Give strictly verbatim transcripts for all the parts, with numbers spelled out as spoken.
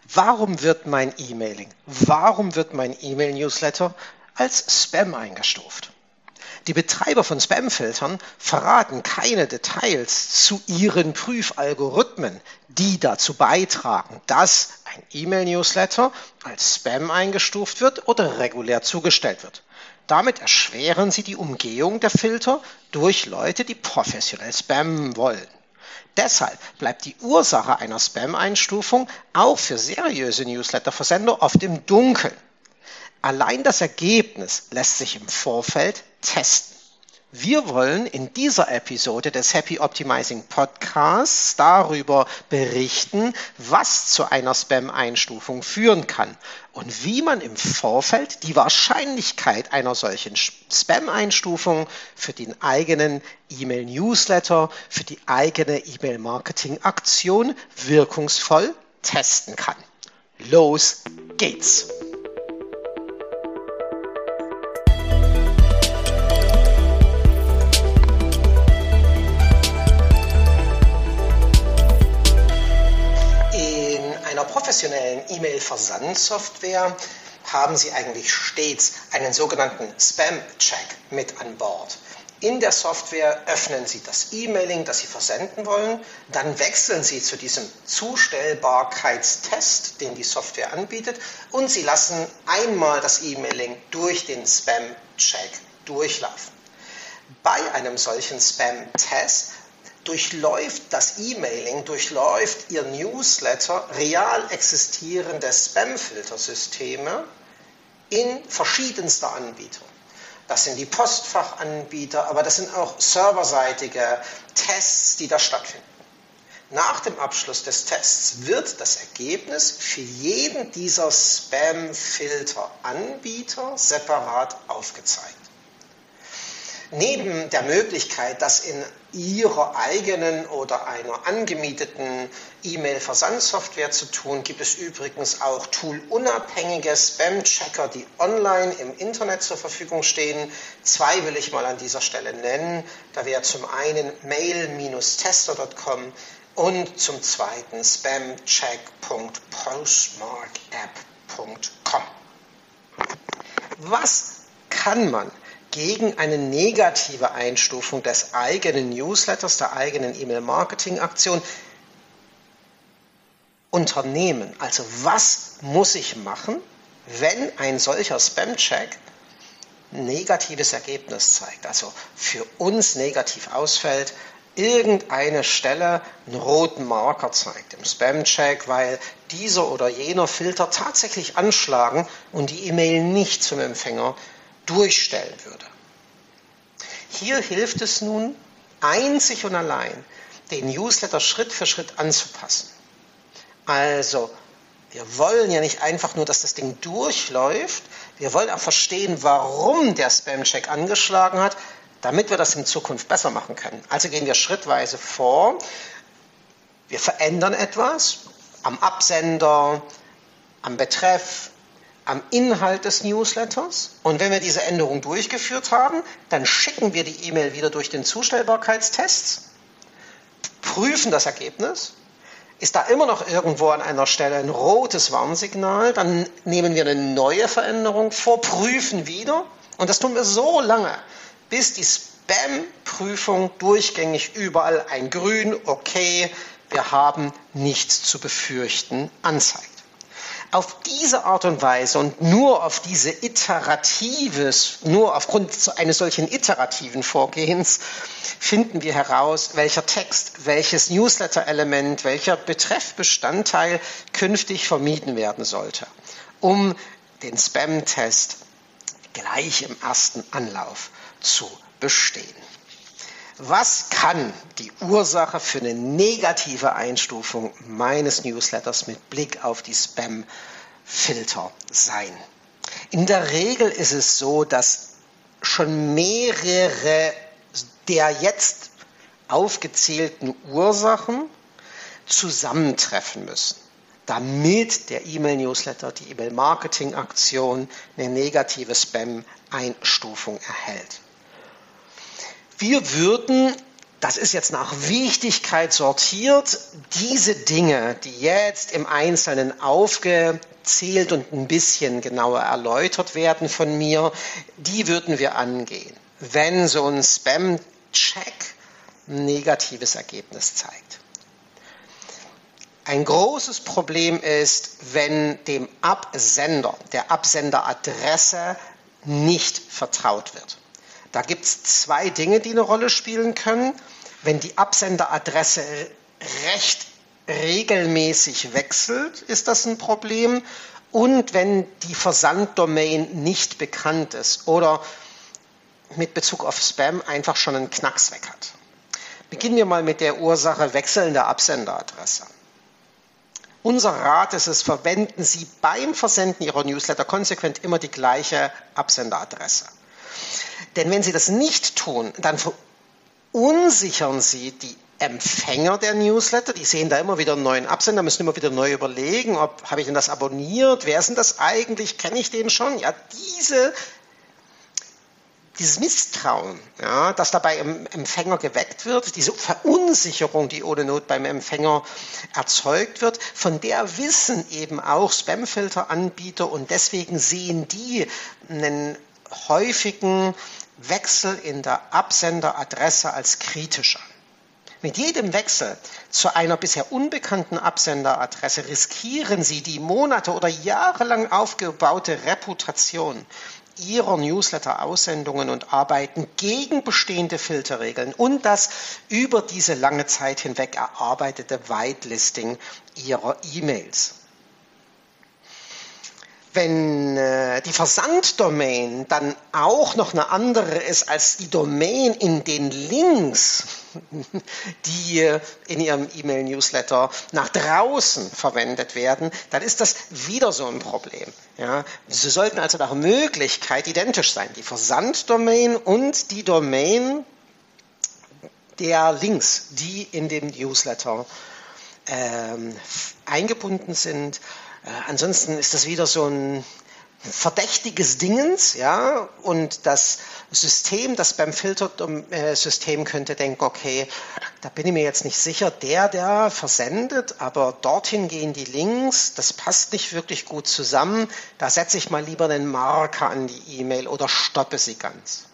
Warum wird mein E-Mailing, warum wird mein E-Mail-Newsletter als Spam eingestuft? Die Betreiber von Spamfiltern verraten keine Details zu ihren Prüfalgorithmen, die dazu beitragen, dass ein E-Mail-Newsletter als Spam eingestuft wird oder regulär zugestellt wird. Damit erschweren sie die Umgehung der Filter durch Leute, die professionell spammen wollen. Deshalb bleibt die Ursache einer Spam-Einstufung auch für seriöse Newsletter-Versender oft im Dunkeln. Allein das Ergebnis lässt sich im Vorfeld testen. Wir wollen in dieser Episode des Happy Optimizing Podcasts darüber berichten, was zu einer Spam-Einstufung führen kann und wie man im Vorfeld die Wahrscheinlichkeit einer solchen Spam-Einstufung für den eigenen E-Mail-Newsletter, für die eigene E-Mail-Marketing-Aktion wirkungsvoll testen kann. Los geht's! Professionellen E-Mail-Versandsoftware haben Sie eigentlich stets einen sogenannten Spam-Check mit an Bord. In der Software öffnen Sie das E-Mailing, das Sie versenden wollen, dann wechseln Sie zu diesem Zustellbarkeitstest, den die Software anbietet, und Sie lassen einmal das E-Mailing durch den Spam-Check durchlaufen. Bei einem solchen Spam-Test durchläuft das E-Mailing, durchläuft Ihr Newsletter real existierende Spam-Filtersysteme in verschiedenster Anbieter. Das sind die Postfachanbieter, aber das sind auch serverseitige Tests, die da stattfinden. Nach dem Abschluss des Tests wird das Ergebnis für jeden dieser Spam-Filter-Anbieter separat aufgezeigt. Neben der Möglichkeit, das in Ihrer eigenen oder einer angemieteten E-Mail-Versandsoftware zu tun, gibt es übrigens auch toolunabhängige Spam-Checker, die online im Internet zur Verfügung stehen. Zwei will ich mal an dieser Stelle nennen. Da wäre zum einen mail Bindestrich tester Punkt com und zum zweiten spamcheck Punkt postmark app Punkt com. Was kann man gegen eine negative Einstufung des eigenen Newsletters, der eigenen E-Mail-Marketing-Aktion unternehmen? Also was muss ich machen, wenn ein solcher Spam-Check ein negatives Ergebnis zeigt, also für uns negativ ausfällt, irgendeine Stelle einen roten Marker zeigt im Spam-Check, weil dieser oder jener Filter tatsächlich anschlagen und die E-Mail nicht zum Empfänger durchstellen würde. Hier hilft es nun, einzig und allein den Newsletter Schritt für Schritt anzupassen. Also, wir wollen ja nicht einfach nur, dass das Ding durchläuft, wir wollen auch verstehen, warum der Spam-Check angeschlagen hat, damit wir das in Zukunft besser machen können. Also gehen wir schrittweise vor, wir verändern etwas am Absender, am Betreff, am Inhalt des Newsletters, und wenn wir diese Änderung durchgeführt haben, dann schicken wir die E-Mail wieder durch den Zustellbarkeitstest, prüfen das Ergebnis. Ist da immer noch irgendwo an einer Stelle ein rotes Warnsignal, dann nehmen wir eine neue Veränderung vor, prüfen wieder, und das tun wir so lange, bis die Spam-Prüfung durchgängig überall ein Grün, okay, wir haben nichts zu befürchten, anzeigt. Auf diese Art und Weise und nur auf diese iteratives, nur aufgrund eines solchen iterativen Vorgehens finden wir heraus, welcher Text, welches Newsletter-Element, welcher Betreffbestandteil künftig vermieden werden sollte, um den Spam-Test gleich im ersten Anlauf zu bestehen. Was kann die Ursache für eine negative Einstufung meines Newsletters mit Blick auf die Spam-Filter sein? In der Regel ist es so, dass schon mehrere der jetzt aufgezählten Ursachen zusammentreffen müssen, damit der E-Mail-Newsletter, die E-Mail-Marketing-Aktion eine negative Spam-Einstufung erhält. Wir würden das ist jetzt nach Wichtigkeit sortiert. Diese Dinge, die jetzt im Einzelnen aufgezählt und ein bisschen genauer erläutert werden von mir, die würden wir angehen, wenn so ein Spam-Check ein negatives Ergebnis zeigt. Ein großes Problem ist, wenn dem Absender, der Absenderadresse nicht vertraut wird. Da gibt es zwei Dinge, die eine Rolle spielen können. Wenn die Absenderadresse recht regelmäßig wechselt, ist das ein Problem. Und wenn die Versanddomain nicht bekannt ist oder mit Bezug auf Spam einfach schon einen Knacks weg hat. Beginnen wir mal mit der Ursache wechselnder Absenderadresse. Unser Rat ist es, verwenden Sie beim Versenden Ihrer Newsletter konsequent immer die gleiche Absenderadresse. Denn wenn Sie das nicht tun, dann verunsichern Sie die Empfänger der Newsletter. Die sehen da immer wieder einen neuen Absender, müssen immer wieder neu überlegen, ob habe ich denn das abonniert, wer ist denn das eigentlich, kenne ich den schon? Ja, diese Dieses Misstrauen, ja, das dabei im Empfänger geweckt wird, diese Verunsicherung, die ohne Not beim Empfänger erzeugt wird, von der wissen eben auch Spamfilteranbieter und deswegen sehen die einen häufigen Wechsel in der Absenderadresse als kritisch an. Mit jedem Wechsel zu einer bisher unbekannten Absenderadresse riskieren Sie die Monate oder jahrelang aufgebaute Reputation Ihrer Newsletter-Aussendungen und Arbeiten gegen bestehende Filterregeln und das über diese lange Zeit hinweg erarbeitete Whitelisting Ihrer E-Mails. Wenn äh, die Versanddomain dann auch noch eine andere ist als die Domain in den Links, die äh, in Ihrem E-Mail-Newsletter nach draußen verwendet werden, dann ist das wieder so ein Problem. Ja, sie sollten also nach Möglichkeit identisch sein, die Versanddomain und die Domain der Links, die in dem Newsletter ähm, eingebunden sind. Äh, ansonsten ist das wieder so ein verdächtiges Dingens, ja, und das System, das beim Filtersystem könnte denken, okay, da bin ich mir jetzt nicht sicher, der, der versendet, aber dorthin gehen die Links, das passt nicht wirklich gut zusammen, da setze ich mal lieber einen Marker an die E-Mail oder stoppe sie ganz.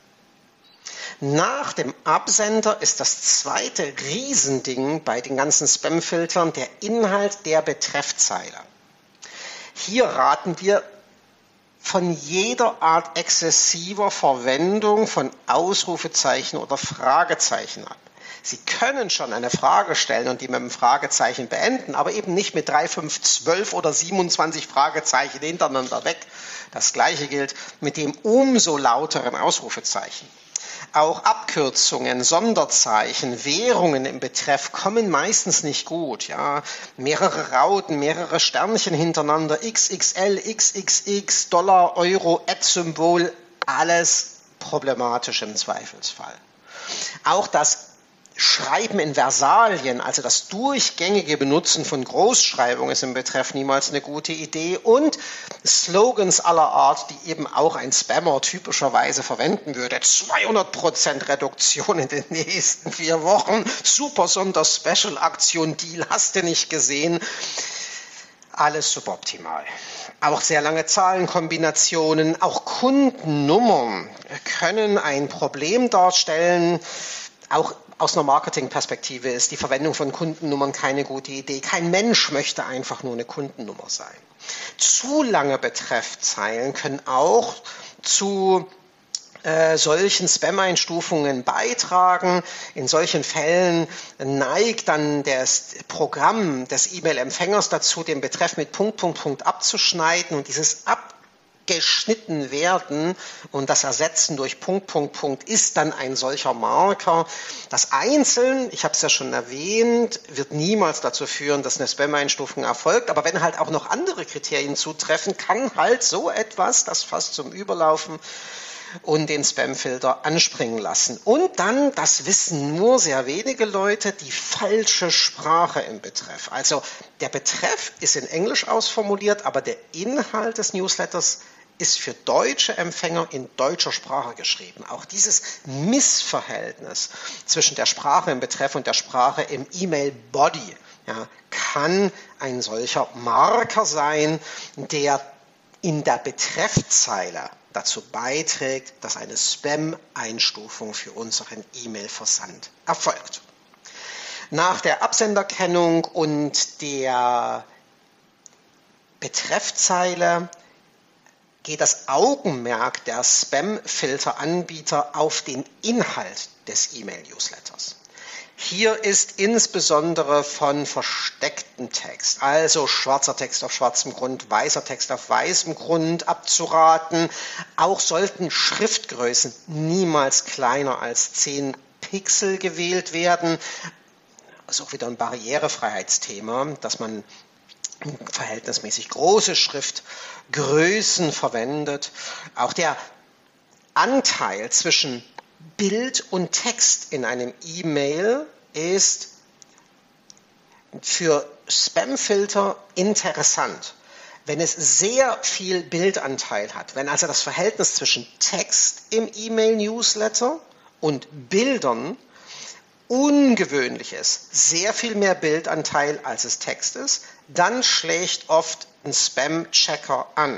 Nach dem Absender ist das zweite Riesending bei den ganzen Spamfiltern der Inhalt der Betreffzeile. Hier raten wir von jeder Art exzessiver Verwendung von Ausrufezeichen oder Fragezeichen ab. Sie können schon eine Frage stellen und die mit einem Fragezeichen beenden, aber eben nicht mit drei, fünf, zwölf oder siebenundzwanzig Fragezeichen hintereinander weg. Das gleiche gilt mit dem umso lauteren Ausrufezeichen. Auch Abkürzungen, Sonderzeichen, Währungen im Betreff kommen meistens nicht gut. Ja, mehrere Rauten, mehrere Sternchen hintereinander, X X L, X X X, Dollar, Euro, Ad-Symbol, alles problematisch im Zweifelsfall. Auch das Schreiben in Versalien, also das durchgängige Benutzen von Großschreibung ist im Betreff niemals eine gute Idee und Slogans aller Art, die eben auch ein Spammer typischerweise verwenden würde. zweihundert Prozent Reduktion in den nächsten vier Wochen, super Sonder-Special-Aktion, Deal, hast du nicht gesehen. Alles suboptimal. Auch sehr lange Zahlenkombinationen, auch Kundennummern können ein Problem darstellen. Auch aus einer Marketingperspektive ist die Verwendung von Kundennummern keine gute Idee. Kein Mensch möchte einfach nur eine Kundennummer sein. Zu lange Betreffzeilen können auch zu äh, solchen Spam-Einstufungen beitragen. In solchen Fällen neigt dann das Programm des E-Mail-Empfängers dazu, den Betreff mit Punkt, Punkt, Punkt abzuschneiden und dieses Ab geschnitten werden und das Ersetzen durch Punkt, Punkt, Punkt ist dann ein solcher Marker. Das Einzeln, ich habe es ja schon erwähnt, wird niemals dazu führen, dass eine Spam-Einstufung erfolgt, aber wenn halt auch noch andere Kriterien zutreffen, kann halt so etwas, das fast zum Überlaufen und den Spamfilter anspringen lassen. Und dann, das wissen nur sehr wenige Leute, die falsche Sprache im Betreff. Also der Betreff ist in Englisch ausformuliert, aber der Inhalt des Newsletters ist für deutsche Empfänger in deutscher Sprache geschrieben. Auch dieses Missverhältnis zwischen der Sprache im Betreff und der Sprache im E-Mail-Body, ja, kann ein solcher Marker sein, der in der Betreffzeile dazu beiträgt, dass eine Spam-Einstufung für unseren E-Mail-Versand erfolgt. Nach der Absenderkennung und der Betreffzeile geht das Augenmerk der Spam-Filter-Anbieter auf den Inhalt des E-Mail-Newsletters. Hier ist insbesondere von verstecktem Text, also schwarzer Text auf schwarzem Grund, weißer Text auf weißem Grund abzuraten. Auch sollten Schriftgrößen niemals kleiner als zehn Pixel gewählt werden. Das ist auch wieder ein Barrierefreiheitsthema, dass man verhältnismäßig große Schriftgrößen verwendet. Auch der Anteil zwischen Bild und Text in einem E-Mail ist für Spamfilter interessant. Wenn es sehr viel Bildanteil hat, wenn also das Verhältnis zwischen Text im E-Mail-Newsletter und Bildern ungewöhnlich ist, sehr viel mehr Bildanteil als es Text ist, dann schlägt oft ein Spam-Checker an.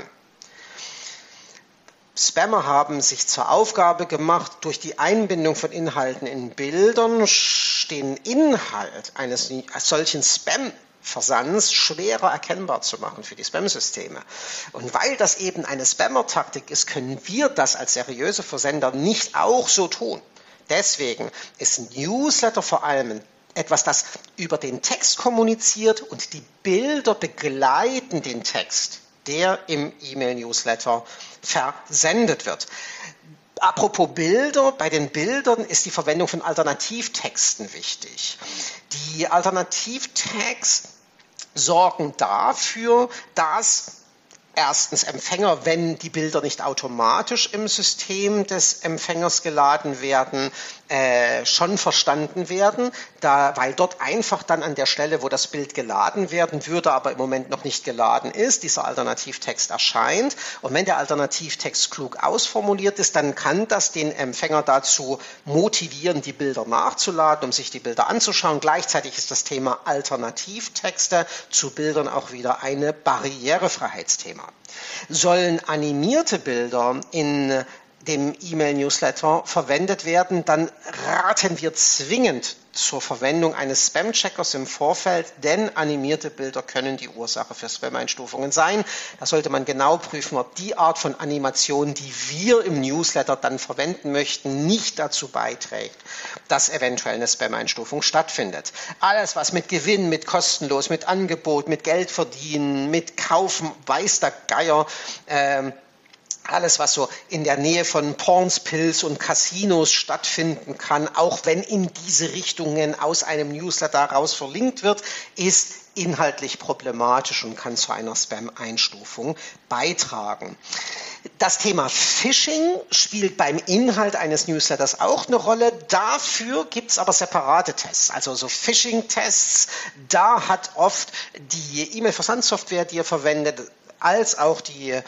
Spammer haben sich zur Aufgabe gemacht, durch die Einbindung von Inhalten in Bildern den Inhalt eines solchen Spam-Versands schwerer erkennbar zu machen für die Spam-Systeme. Und weil das eben eine Spammer-Taktik ist, können wir das als seriöse Versender nicht auch so tun. Deswegen ist ein Newsletter vor allem etwas, das über den Text kommuniziert und die Bilder begleiten den Text, der im E-Mail-Newsletter versendet wird. Apropos Bilder, bei den Bildern ist die Verwendung von Alternativtexten wichtig. Die Alternativtags sorgen dafür, dass erstens Empfänger, wenn die Bilder nicht automatisch im System des Empfängers geladen werden, äh, schon verstanden werden, da, weil dort einfach dann an der Stelle, wo das Bild geladen werden würde, aber im Moment noch nicht geladen ist, dieser Alternativtext erscheint. Und wenn der Alternativtext klug ausformuliert ist, dann kann das den Empfänger dazu motivieren, die Bilder nachzuladen, um sich die Bilder anzuschauen. Gleichzeitig ist das Thema Alternativtexte zu Bildern auch wieder eine Barrierefreiheitsthema. Sollen animierte Bilder in dem E-Mail-Newsletter verwendet werden, dann raten wir zwingend zur Verwendung eines Spam-Checkers im Vorfeld, denn animierte Bilder können die Ursache für Spam-Einstufungen sein. Da sollte man genau prüfen, ob die Art von Animation, die wir im Newsletter dann verwenden möchten, nicht dazu beiträgt, dass eventuell eine Spam-Einstufung stattfindet. Alles, was mit Gewinn, mit kostenlos, mit Angebot, mit Geld verdienen, mit Kaufen, weiß der Geier, ähm, alles, was so in der Nähe von Porns, Pills und Casinos stattfinden kann, auch wenn in diese Richtungen aus einem Newsletter heraus verlinkt wird, ist inhaltlich problematisch und kann zu einer Spam-Einstufung beitragen. Das Thema Phishing spielt beim Inhalt eines Newsletters auch eine Rolle. Dafür gibt es aber separate Tests, also so Phishing-Tests. Da hat oft die E-Mail-Versandsoftware, die ihr verwendet, als auch die, äh,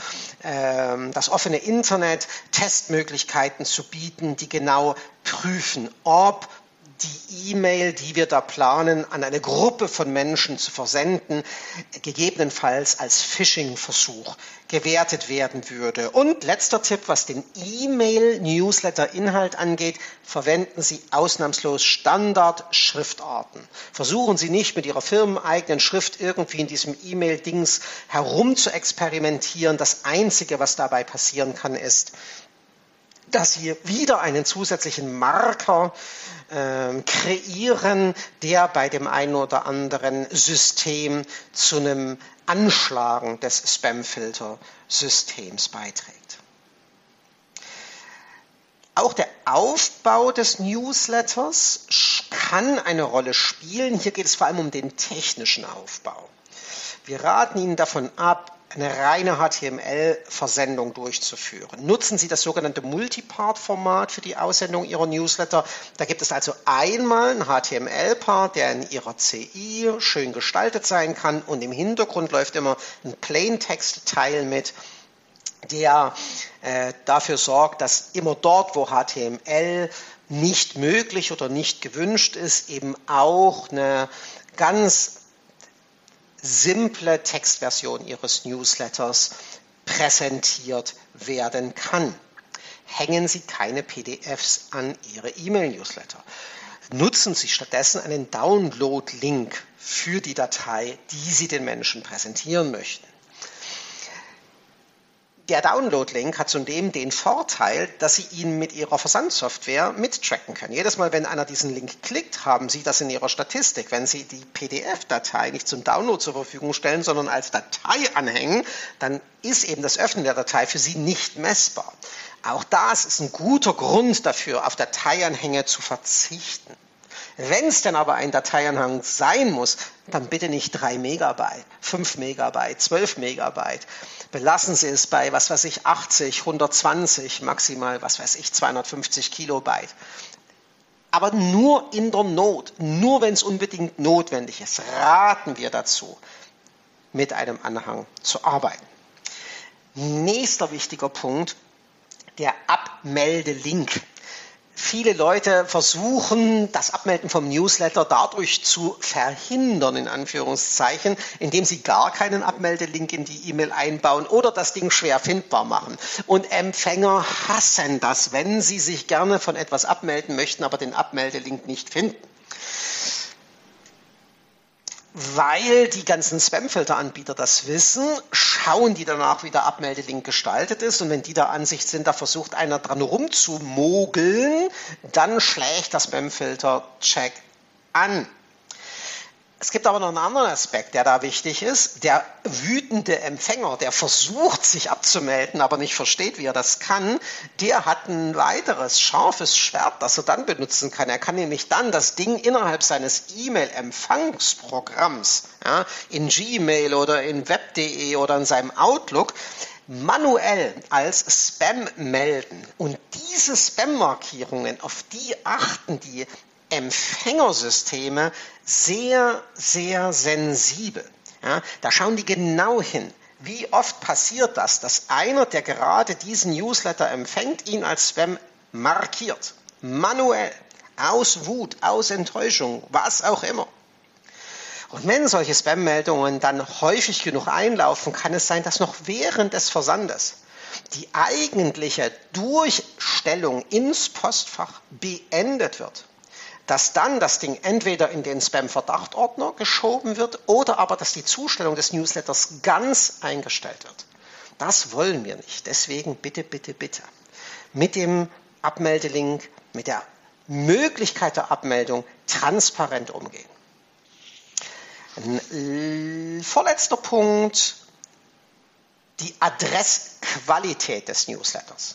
das offene Internet Testmöglichkeiten zu bieten, die genau prüfen, ob die E-Mail, die wir da planen, an eine Gruppe von Menschen zu versenden, gegebenenfalls als Phishing-Versuch gewertet werden würde. Und letzter Tipp, was den E-Mail-Newsletter-Inhalt angeht, verwenden Sie ausnahmslos Standard-Schriftarten. Versuchen Sie nicht mit Ihrer firmeneigenen Schrift irgendwie in diesem E-Mail-Dings herum zu experimentieren. Das Einzige, was dabei passieren kann, ist, dass Sie wieder einen zusätzlichen Marker äh, kreieren, der bei dem einen oder anderen System zu einem Anschlagen des Spamfilter-Systems beiträgt. Auch der Aufbau des Newsletters kann eine Rolle spielen. Hier geht es vor allem um den technischen Aufbau. Wir raten Ihnen davon ab, eine reine H T M L-Versendung durchzuführen. Nutzen Sie das sogenannte Multipart-Format für die Aussendung Ihrer Newsletter. Da gibt es also einmal einen H T M L-Part, der in Ihrer C I schön gestaltet sein kann und im Hintergrund läuft immer ein Plaintext-Teil mit, der äh, dafür sorgt, dass immer dort, wo H T M L nicht möglich oder nicht gewünscht ist, eben auch eine ganz simple Textversion Ihres Newsletters präsentiert werden kann. Hängen Sie keine P D Fs an Ihre E-Mail-Newsletter. Nutzen Sie stattdessen einen Download-Link für die Datei, die Sie den Menschen präsentieren möchten. Der Download-Link hat zudem den Vorteil, dass Sie ihn mit Ihrer Versandsoftware mittracken können. Jedes Mal, wenn einer diesen Link klickt, haben Sie das in Ihrer Statistik. Wenn Sie die P D F-Datei nicht zum Download zur Verfügung stellen, sondern als Datei anhängen, dann ist eben das Öffnen der Datei für Sie nicht messbar. Auch das ist ein guter Grund dafür, auf Dateianhänge zu verzichten. Wenn es denn aber ein Dateianhang sein muss, dann bitte nicht drei Megabyte, fünf Megabyte, zwölf Megabyte. Belassen Sie es bei, was weiß ich, achtzig, hundertzwanzig, maximal, was weiß ich, zweihundertfünfzig Kilobyte. Aber nur in der Not, nur wenn es unbedingt notwendig ist, raten wir dazu, mit einem Anhang zu arbeiten. Nächster wichtiger Punkt, der Abmeldelink. Viele Leute versuchen, das Abmelden vom Newsletter dadurch zu verhindern, in Anführungszeichen, indem sie gar keinen Abmeldelink in die E-Mail einbauen oder das Ding schwer findbar machen. Und Empfänger hassen das, wenn sie sich gerne von etwas abmelden möchten, aber den Abmeldelink nicht finden. Weil die ganzen Spamfilteranbieter das wissen, schauen die danach, wie der Abmeldelink gestaltet ist. Und wenn die der Ansicht sind, da versucht einer dran rumzumogeln, dann schlägt der Spamfilter-Check an. Es gibt aber noch einen anderen Aspekt, der da wichtig ist. Der wütende Empfänger, der versucht, sich abzumelden, aber nicht versteht, wie er das kann, der hat ein weiteres scharfes Schwert, das er dann benutzen kann. Er kann nämlich dann das Ding innerhalb seines E-Mail-Empfangsprogramms, ja, in Gmail oder in web punkt de oder in seinem Outlook, manuell als Spam melden. Und diese Spam-Markierungen, auf die achten die Empfängersysteme sehr, sehr sensibel. Ja, da schauen die genau hin. Wie oft passiert das, dass einer, der gerade diesen Newsletter empfängt, ihn als Spam markiert? Manuell, aus Wut, aus Enttäuschung, was auch immer. Und wenn solche Spam-Meldungen dann häufig genug einlaufen, kann es sein, dass noch während des Versandes die eigentliche Durchstellung ins Postfach beendet wird. Dass dann das Ding entweder in den Spam-Verdachtordner geschoben wird oder aber, dass die Zustellung des Newsletters ganz eingestellt wird. Das wollen wir nicht. Deswegen bitte, bitte, bitte mit dem Abmeldelink, mit der Möglichkeit der Abmeldung transparent umgehen. Ein vorletzter Punkt, die Adressqualität des Newsletters.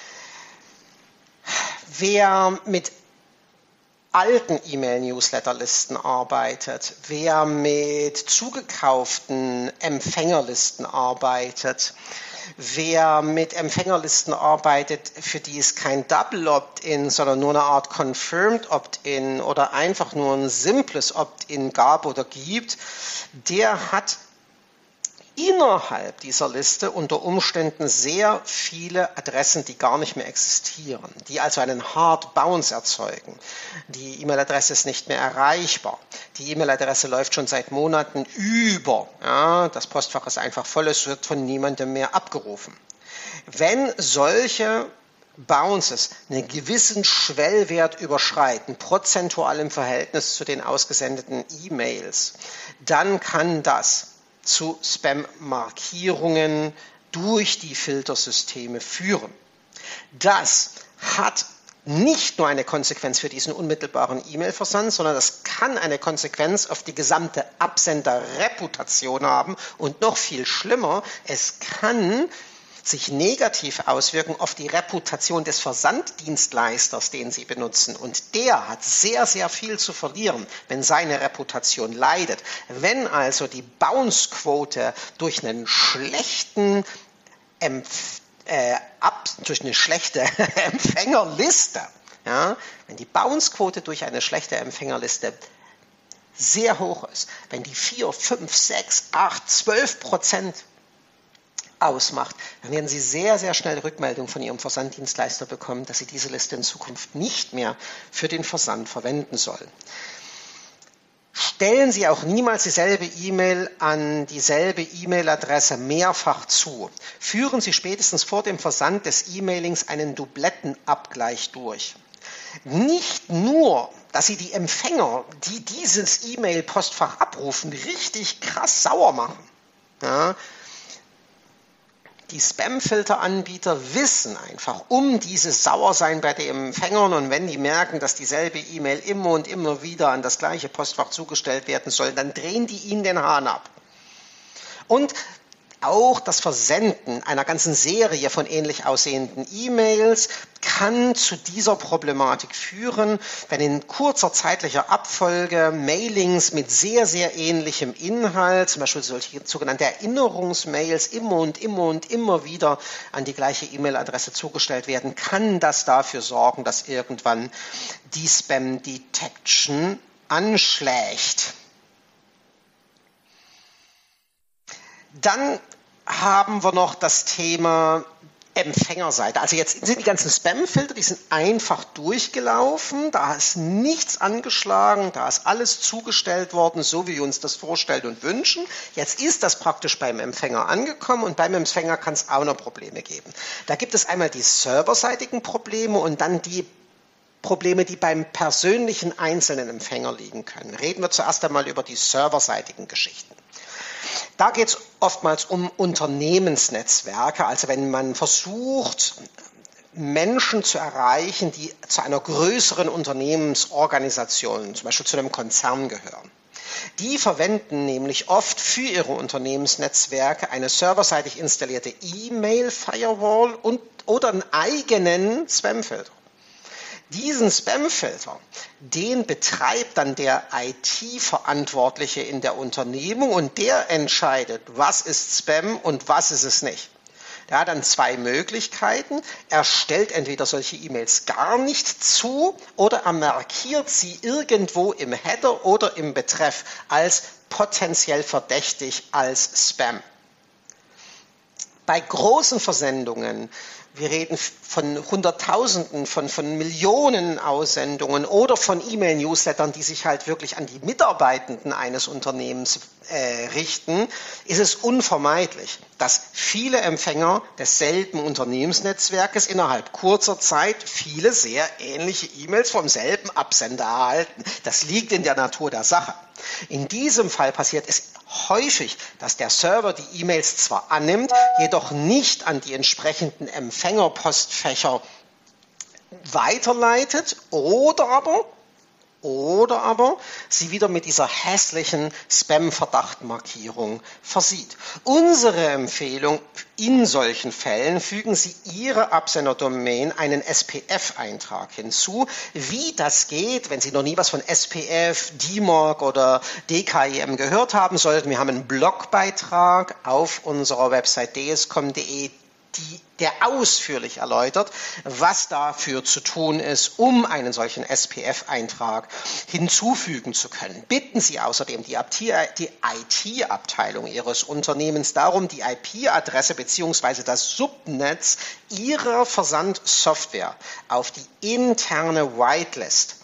Wer mit alten E-Mail-Newsletterlisten arbeitet, wer mit zugekauften Empfängerlisten arbeitet, wer mit Empfängerlisten arbeitet, für die es kein Double Opt-in, sondern nur eine Art Confirmed Opt-in oder einfach nur ein simples Opt-in gab oder gibt, der hat innerhalb dieser Liste unter Umständen sehr viele Adressen, die gar nicht mehr existieren, die also einen Hard Bounce erzeugen. Die E-Mail-Adresse ist nicht mehr erreichbar. Die E-Mail-Adresse läuft schon seit Monaten über. Ja, das Postfach ist einfach voll, es wird von niemandem mehr abgerufen. Wenn solche Bounces einen gewissen Schwellwert überschreiten, prozentual im Verhältnis zu den ausgesendeten E-Mails, dann kann das zu Spam-Markierungen durch die Filtersysteme führen. Das hat nicht nur eine Konsequenz für diesen unmittelbaren E-Mail-Versand, sondern das kann eine Konsequenz auf die gesamte Absenderreputation haben und noch viel schlimmer, es kann sich negativ auswirken auf die Reputation des Versanddienstleisters, den Sie benutzen. Und der hat sehr, sehr viel zu verlieren, wenn seine Reputation leidet. Wenn also die Bounce-Quote durch einen schlechten Empf äh, ab, durch eine schlechte Empfängerliste, ja, wenn die Bounce-Quote durch eine schlechte Empfängerliste sehr hoch ist, wenn die vier, fünf, sechs, acht, zwölf Prozent ausmacht, dann werden Sie sehr, sehr schnell Rückmeldung von Ihrem Versanddienstleister bekommen, dass Sie diese Liste in Zukunft nicht mehr für den Versand verwenden sollen. Stellen Sie auch niemals dieselbe E-Mail an dieselbe E-Mail-Adresse mehrfach zu. Führen Sie spätestens vor dem Versand des E-Mailings einen Dublettenabgleich durch. Nicht nur, dass Sie die Empfänger, die dieses E-Mail-Postfach abrufen, richtig krass sauer machen. Ja, die Spamfilteranbieter wissen einfach um dieses Sauersein bei den Empfängern, und wenn die merken, dass dieselbe E-Mail immer und immer wieder an das gleiche Postfach zugestellt werden soll, dann drehen die ihnen den Hahn ab. Und auch das Versenden einer ganzen Serie von ähnlich aussehenden E-Mails kann zu dieser Problematik führen, wenn in kurzer zeitlicher Abfolge Mailings mit sehr, sehr ähnlichem Inhalt, zum Beispiel solche sogenannte Erinnerungsmails, immer und immer und immer wieder an die gleiche E-Mail-Adresse zugestellt werden, kann das dafür sorgen, dass irgendwann die Spam Detection anschlägt. Dann haben wir noch das Thema Empfängerseite. Also jetzt sind die ganzen Spamfilter, die sind einfach durchgelaufen, da ist nichts angeschlagen, da ist alles zugestellt worden, so wie wir uns das vorstellen und wünschen. Jetzt ist das praktisch beim Empfänger angekommen, und beim Empfänger kann es auch noch Probleme geben. Da gibt es einmal die serverseitigen Probleme und dann die Probleme, die beim persönlichen einzelnen Empfänger liegen können. Reden wir zuerst einmal über die serverseitigen Geschichten. Da geht es oftmals um Unternehmensnetzwerke, also wenn man versucht, Menschen zu erreichen, die zu einer größeren Unternehmensorganisation, zum Beispiel zu einem Konzern gehören. Die verwenden nämlich oft für ihre Unternehmensnetzwerke eine serverseitig installierte E-Mail-Firewall und oder einen eigenen Spamfilter. Diesen Spamfilter, den betreibt dann der I T-Verantwortliche in der Unternehmung, und der entscheidet, was ist Spam und was ist es nicht. Der hat dann zwei Möglichkeiten. Er stellt entweder solche E-Mails gar nicht zu oder er markiert sie irgendwo im Header oder im Betreff als potenziell verdächtig als Spam. Bei großen Versendungen, wir reden von Hunderttausenden, von, von Millionen Aussendungen oder von E-Mail-Newslettern, die sich halt wirklich an die Mitarbeitenden eines Unternehmens äh, richten, ist es unvermeidlich, dass viele Empfänger desselben Unternehmensnetzwerkes innerhalb kurzer Zeit viele sehr ähnliche E-Mails vom selben Absender erhalten. Das liegt in der Natur der Sache. In diesem Fall passiert es häufig, dass der Server die E-Mails zwar annimmt, jedoch nicht an die entsprechenden Empfängerpostfächer weiterleitet oder aber, oder aber sie wieder mit dieser hässlichen Spam-Verdachtmarkierung versieht. Unsere Empfehlung: in solchen Fällen fügen Sie Ihre Absenderdomain einen S P F-Eintrag hinzu. Wie das geht, wenn Sie noch nie was von S P F, D M A R C oder D K I M gehört haben sollten, wir haben einen Blogbeitrag auf unserer Website d s punkt com punkt d e, Die, der ausführlich erläutert, was dafür zu tun ist, um einen solchen S P F-Eintrag hinzufügen zu können. Bitten Sie außerdem die I T-Abteilung Ihres Unternehmens darum, die I P-Adresse bzw. das Subnetz Ihrer Versandsoftware auf die interne Whitelist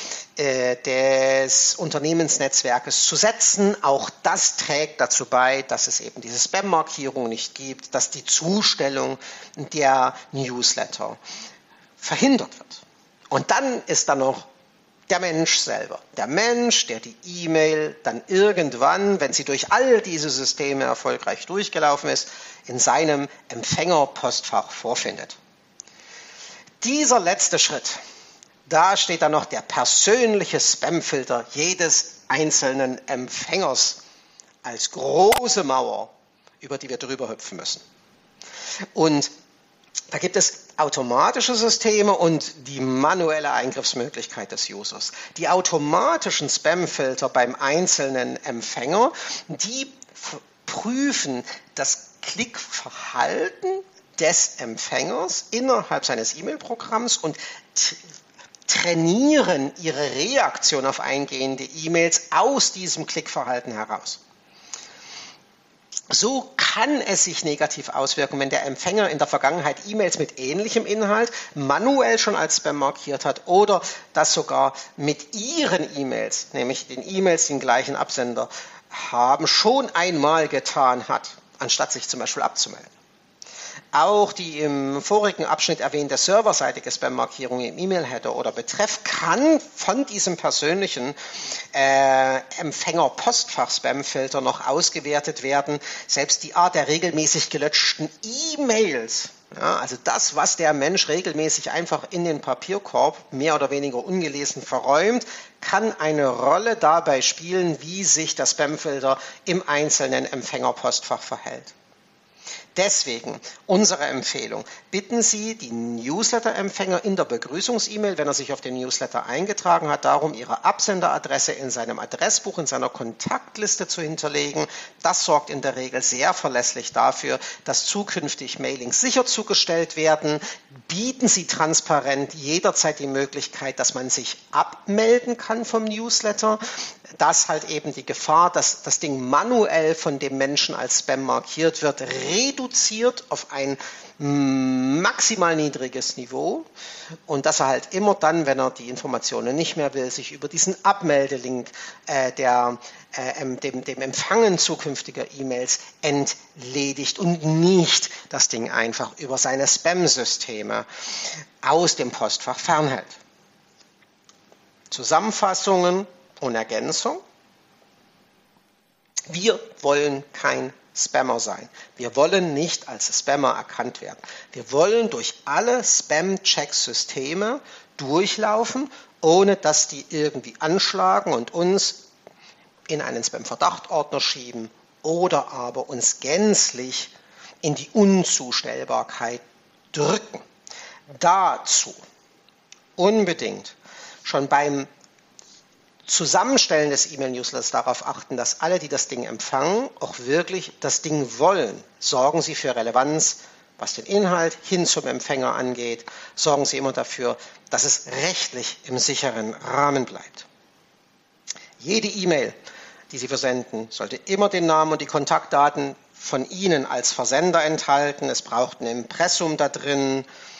des Unternehmensnetzwerkes zu setzen. Auch das trägt dazu bei, dass es eben diese Spam-Markierung nicht gibt, dass die Zustellung der Newsletter verhindert wird. Und dann ist da noch der Mensch selber. Der Mensch, der die E-Mail dann irgendwann, wenn sie durch all diese Systeme erfolgreich durchgelaufen ist, in seinem Empfängerpostfach vorfindet. Dieser letzte Schritt, da steht dann noch der persönliche Spamfilter jedes einzelnen Empfängers als große Mauer, über die wir drüber hüpfen müssen. Und da gibt es automatische Systeme und die manuelle Eingriffsmöglichkeit des Users. Die automatischen Spamfilter beim einzelnen Empfänger, die prüfen das Klickverhalten des Empfängers innerhalb seines E-Mail-Programms und trainieren ihre Reaktion auf eingehende E-Mails aus diesem Klickverhalten heraus. So kann es sich negativ auswirken, wenn der Empfänger in der Vergangenheit E-Mails mit ähnlichem Inhalt manuell schon als Spam markiert hat oder das sogar mit Ihren E-Mails, nämlich den E-Mails, die den gleichen Absender haben, schon einmal getan hat, anstatt sich zum Beispiel abzumelden. Auch die im vorigen Abschnitt erwähnte serverseitige Spam-Markierung im E-Mail-Header oder Betreff kann von diesem persönlichen äh, Empfänger-Postfach-Spam-Filter noch ausgewertet werden. Selbst die Art der regelmäßig gelöschten E-Mails, ja, also das, was der Mensch regelmäßig einfach in den Papierkorb mehr oder weniger ungelesen verräumt, kann eine Rolle dabei spielen, wie sich der Spam-Filter im einzelnen Empfänger-Postfach verhält. Deswegen unsere Empfehlung, bitten Sie die Newsletter-Empfänger in der Begrüßungs-E-Mail, wenn er sich auf den Newsletter eingetragen hat, darum, Ihre Absenderadresse in seinem Adressbuch, in seiner Kontaktliste zu hinterlegen. Das sorgt in der Regel sehr verlässlich dafür, dass zukünftig Mailings sicher zugestellt werden. Bieten Sie transparent jederzeit die Möglichkeit, dass man sich abmelden kann vom Newsletter. Dass halt eben die Gefahr, dass das Ding manuell von dem Menschen als Spam markiert wird, reduziert auf ein maximal niedriges Niveau und dass er halt immer dann, wenn er die Informationen nicht mehr will, sich über diesen Abmeldelink äh, der, äh, dem, dem Empfangen zukünftiger E-Mails entledigt und nicht das Ding einfach über seine Spam-Systeme aus dem Postfach fernhält. Zusammenfassungen und Ergänzung. Wir wollen kein Spammer sein. Wir wollen nicht als Spammer erkannt werden. Wir wollen durch alle Spam-Check-Systeme durchlaufen, ohne dass die irgendwie anschlagen und uns in einen Spam-Verdachtordner schieben oder aber uns gänzlich in die Unzustellbarkeit drücken. Dazu unbedingt schon beim Zusammenstellen des E-Mail-Newsletters darauf achten, dass alle, die das Ding empfangen, auch wirklich das Ding wollen. Sorgen Sie für Relevanz, was den Inhalt hin zum Empfänger angeht. Sorgen Sie immer dafür, dass es rechtlich im sicheren Rahmen bleibt. Jede E-Mail, die Sie versenden, sollte immer den Namen und die Kontaktdaten von Ihnen als Versender enthalten. Es braucht ein Impressum da drin.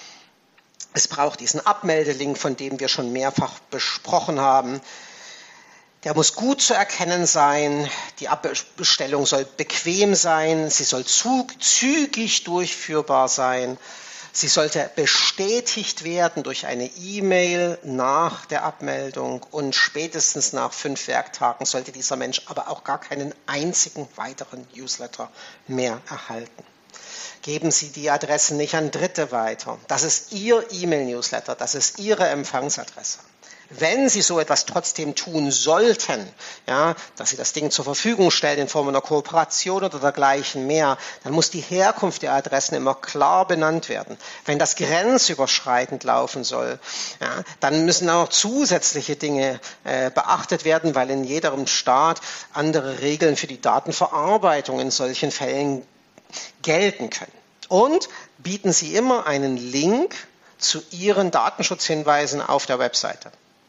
Es braucht diesen Abmeldelink, von dem wir schon mehrfach besprochen haben. Der muss gut zu erkennen sein, die Abbestellung soll bequem sein, sie soll zügig durchführbar sein, sie sollte bestätigt werden durch eine E-Mail nach der Abmeldung und spätestens nach fünf Werktagen sollte dieser Mensch aber auch gar keinen einzigen weiteren Newsletter mehr erhalten. Geben Sie die Adressen nicht an Dritte weiter. Das ist Ihr E-Mail-Newsletter, das ist Ihre Empfangsadresse. Wenn Sie so etwas trotzdem tun sollten, ja, dass Sie das Ding zur Verfügung stellen in Form einer Kooperation oder dergleichen mehr, dann muss die Herkunft der Adressen immer klar benannt werden. Wenn das grenzüberschreitend laufen soll, ja, dann müssen auch zusätzliche Dinge äh, beachtet werden, weil in jedem Staat andere Regeln für die Datenverarbeitung in solchen Fällen gelten können. Und bieten Sie immer einen Link zu Ihren Datenschutzhinweisen auf der Webseite.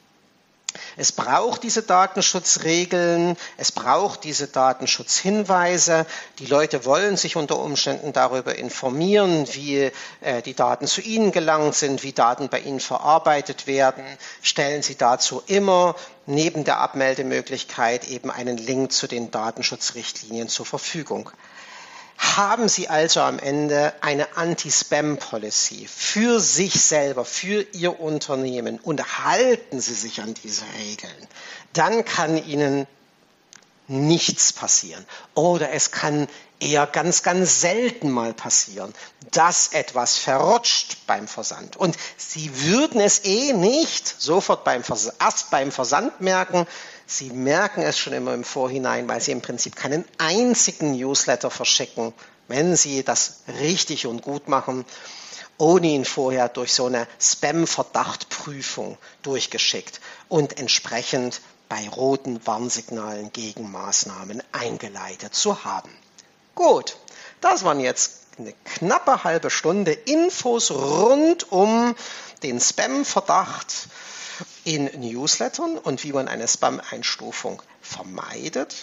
Es braucht diese Datenschutzregeln, es braucht diese Datenschutzhinweise. Die Leute wollen sich unter Umständen darüber informieren, wie äh, die Daten zu ihnen gelangt sind, wie Daten bei ihnen verarbeitet werden. Stellen Sie dazu immer neben der Abmeldemöglichkeit eben einen Link zu den Datenschutzrichtlinien zur Verfügung. Haben Sie also am Ende eine Anti-Spam-Policy für sich selber, für Ihr Unternehmen und halten Sie sich an diese Regeln, dann kann Ihnen nichts passieren. Oder es kann eher ganz, ganz selten mal passieren, dass etwas verrutscht beim Versand. Und Sie würden es eh nicht sofort beim Vers- erst beim Versand merken, Sie merken es schon immer im Vorhinein, weil Sie im Prinzip keinen einzigen Newsletter verschicken, wenn Sie das richtig und gut machen, ohne ihn vorher durch so eine Spam-Verdachtprüfung durchgeschickt und entsprechend bei roten Warnsignalen Gegenmaßnahmen eingeleitet zu haben. Gut, das waren jetzt eine knappe halbe Stunde Infos rund um den Spam-Verdacht in Newslettern und wie man eine Spam-Einstufung vermeidet.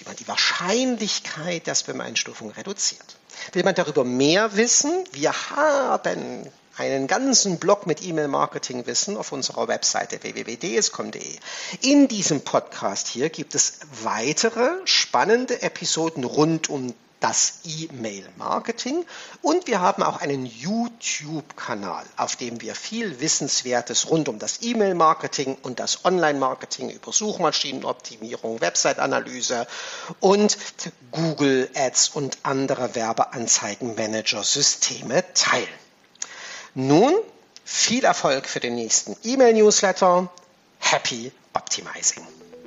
wie man die Wahrscheinlichkeit der Spam-Einstufung reduziert. Will man darüber mehr wissen? Wir haben einen ganzen Blog mit E-Mail-Marketing-Wissen auf unserer Webseite w w w punkt d s punkt com punkt d e. In diesem Podcast hier gibt es weitere spannende Episoden rund um das E-Mail-Marketing und wir haben auch einen YouTube-Kanal, auf dem wir viel Wissenswertes rund um das E-Mail-Marketing und das Online-Marketing über Suchmaschinenoptimierung, Website-Analyse und Google Ads und andere Werbeanzeigen-Manager-Systeme teilen. Nun, viel Erfolg für den nächsten E-Mail-Newsletter. Happy Optimizing!